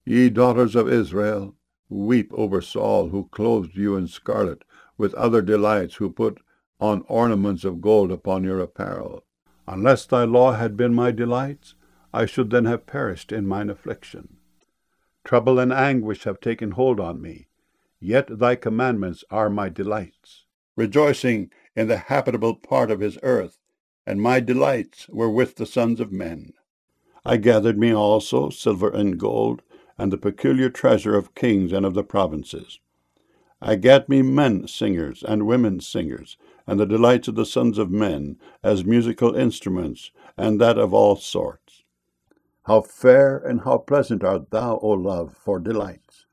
Ye daughters of Israel, weep over Saul, who clothed you in scarlet, with other delights, who put on ornaments of gold upon your apparel. Unless thy law had been my delights, I should then have perished in mine affliction. Trouble and anguish have taken hold on me, yet thy commandments are my delights. Rejoicing in the habitable part of his earth, and my delights were with the sons of men. I gathered me also silver and gold, and the peculiar treasure of kings and of the provinces. I gat me men singers and women singers, and the delights of the sons of men, as musical instruments, and that of all sorts. How fair and how pleasant art thou, O love, for delights!